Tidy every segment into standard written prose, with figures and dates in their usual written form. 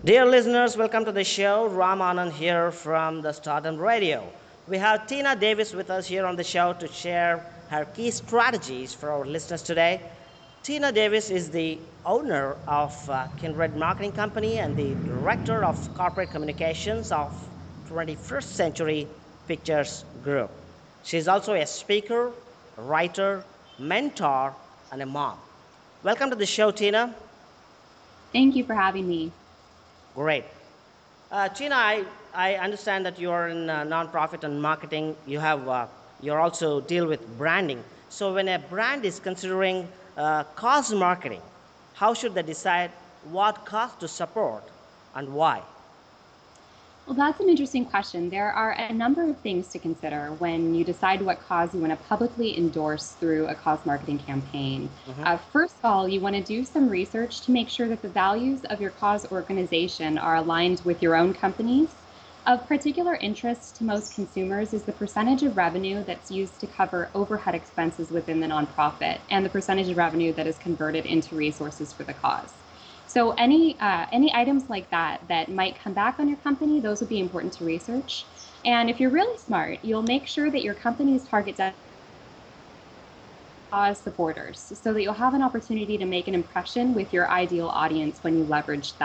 Dear listeners, welcome to the show. Ram Anand here from the Stardom Radio. We have Tina Davis with us here on the show to share her key strategies for our listeners today. Tina Davis is the owner of Kindred Marketing Company and the director of corporate communications of 21st Century Pictures Group. She is also a speaker, writer, mentor, and a mom. Welcome to the show, Tina. Thank you for having me. Great. Tina, I understand that you are in nonprofit and marketing. You also deal with branding. So when a brand is considering cause marketing, how should they decide what cause to support and why? Well, that's an interesting question. There are a number of things to consider when you decide what cause you want to publicly endorse through a cause marketing campaign. Hmm. First of all, you want to do some research to make sure that the values of your cause organization are aligned with your own company's. Of particular interest to most consumers is the percentage of revenue that's used to cover overhead expenses within the nonprofit and the percentage of revenue that is converted into resources for the cause. So any items like that might come back on your company, those would be important to research. And if you're really smart, you'll make sure that your company's target cause supporters, so that you'll have an opportunity to make an impression with your ideal audience when you leverage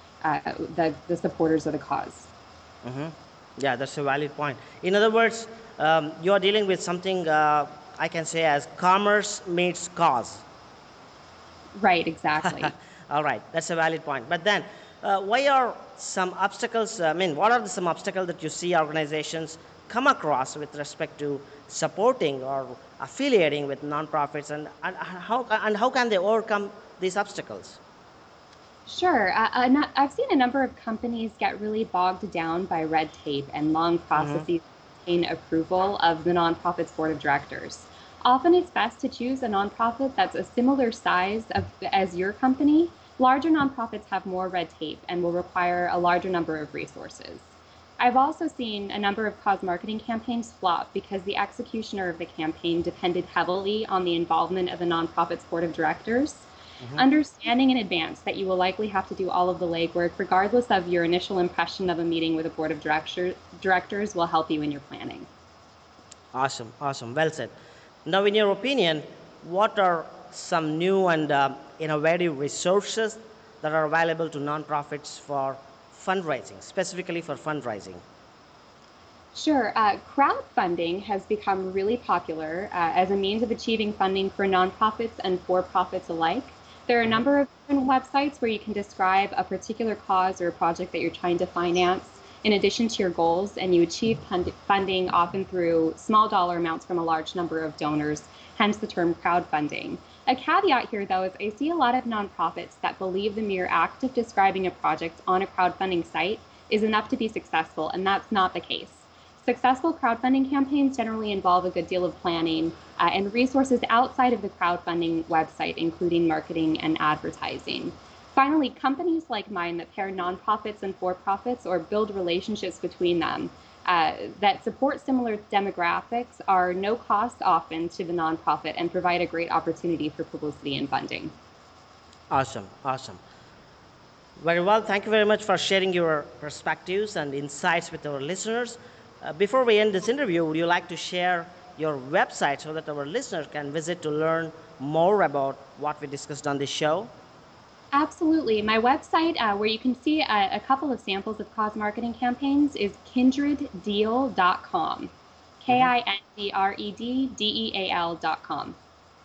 the supporters of the cause. Hmm. Yeah, that's a valid point. In other words, you are dealing with something I can say as commerce meets cause. Right, exactly. All right, that's a valid point. But then, why are some obstacles? I mean, what are some obstacles that you see organizations come across with respect to supporting or affiliating with nonprofits, and how can they overcome these obstacles? Sure. I've seen a number of companies get really bogged down by red tape and long Hmm. processes to obtain approval of the nonprofit's board of directors. Often it's best to choose a nonprofit that's a similar size as your company. Larger nonprofits have more red tape and will require a larger number of resources. I've also seen a number of cause marketing campaigns flop because the executioner of the campaign depended heavily on the involvement of the nonprofit's board of directors. Hmm. Understanding in advance that you will likely have to do all of the legwork, regardless of your initial impression of a meeting with a board of directors, will help you in your planning. Awesome, awesome. Well said. Now, in your opinion, what are some new and innovative resources that are available to nonprofits for fundraising, specifically for fundraising? Sure. Crowdfunding has become really popular as a means of achieving funding for nonprofits and for profits alike. There are a Hmm. number of different websites where you can describe a particular cause or a project that you're trying to finance in addition to your goals, and you achieve funding often through small dollar amounts from a large number of donors, hence the term crowdfunding. A caveat here, though, is I see a lot of nonprofits that believe the mere act of describing a project on a crowdfunding site is enough to be successful, and that's not the case. Successful crowdfunding campaigns generally involve a good deal of planning and resources outside of the crowdfunding website, including marketing and advertising. Finally, companies like mine that pair nonprofits and for profits or build relationships between them that support similar demographics are no cost often to the nonprofit and provide a great opportunity for publicity and funding. Awesome, awesome. Very well. Thank you very much for sharing your perspectives and insights with our listeners. Before we end this interview, would you like to share your website so that our listeners can visit to learn more about what we discussed on this show? Absolutely. My website, where you can see a couple of samples of cause marketing campaigns, is kindreddeal.com. Hmm. KINDREDDEAL.com.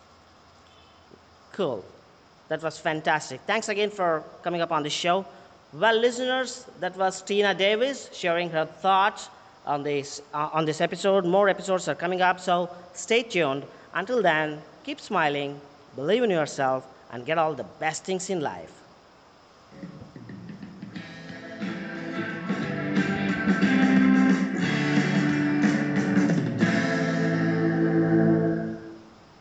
Cool. That was fantastic. Thanks again for coming up on the show. Well, listeners, that was Tina Davis sharing her thoughts on this episode. More episodes are coming up, so stay tuned. Until then, keep smiling, believe in yourself, and get all the best things in life.